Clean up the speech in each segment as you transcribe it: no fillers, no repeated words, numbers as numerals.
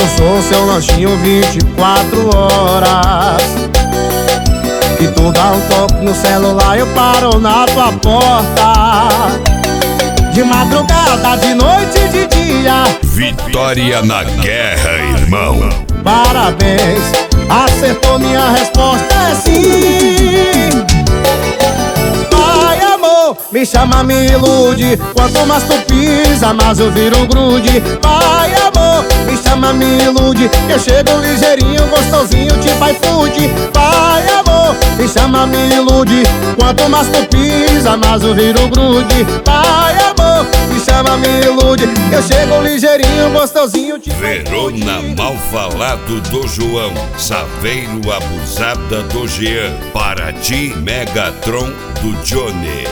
sou seu lanchinho 24 horas. E tu dá um toque no celular, eu paro na tua porta. De madrugada, de noite e de dia. Vitória na guerra, irmão. Parabéns, acertou, minha resposta é sim. Vai, amor, me chama, me ilude. Quanto mais tu pisa, mais eu viro grude. Vai, amor, me chama, me ilude. Eu chego ligeirinho, gostosinho, tipo iFood. Vai, amor, me chama, me ilude. Quanto mais tu pisa, mais eu viro grude. Vai, amor, me chama, me ilude. Eu chego ligeirinho, gostosinho, tipo Verona mal falado do João, Saveiro abusada do Jean. Para ti, Megatron do Johnny.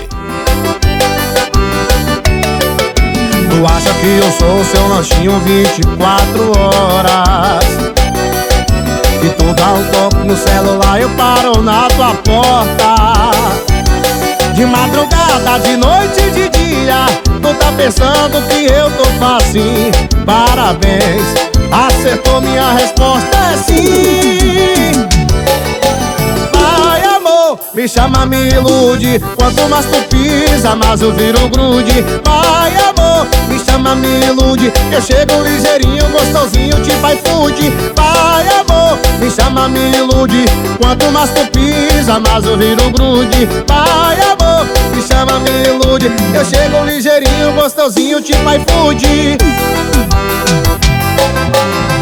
Tu acha que eu sou seu lanchinho 24 horas. E tu dá um toque no celular, eu paro na tua porta. De madrugada, de noite e de dia. Tu tá pensando que eu tô facinho. Parabéns, acertou, minha resposta é sim. Vai, amor, me chama, me ilude. Quanto mais tu pisa, mais eu viro grude. Vai, amor, me chama, me ilude. Eu chego ligeirinho, gostosinho, tipo iFood. Vai, amor, me chama, me ilude. Quanto mais tu pisa, mais eu viro grude. Vai, amor, me chama, me ilude. Eu chego ligeirinho, gostosinho, tipo iFood.